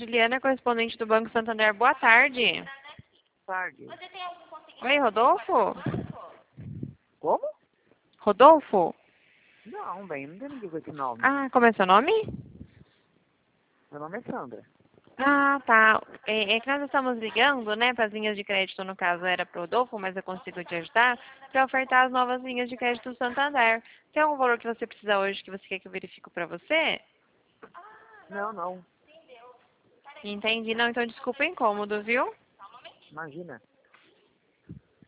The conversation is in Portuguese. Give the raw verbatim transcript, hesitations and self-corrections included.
Juliana, correspondente do Banco Santander. Boa tarde. Tarde. Oi, Rodolfo? Como? Rodolfo? Não, bem, não tem ninguém com esse nome. Ah, como é seu nome? Meu nome é Sandra. Ah, tá. É, é que nós estamos ligando, né, para as linhas de crédito, no caso era para o Rodolfo, mas eu consigo te ajudar, para ofertar as novas linhas de crédito do Santander. Tem algum valor que você precisa hoje que você quer que eu verifique para você? Não, não. Entendi. Não, então desculpa o incômodo, viu? Imagina.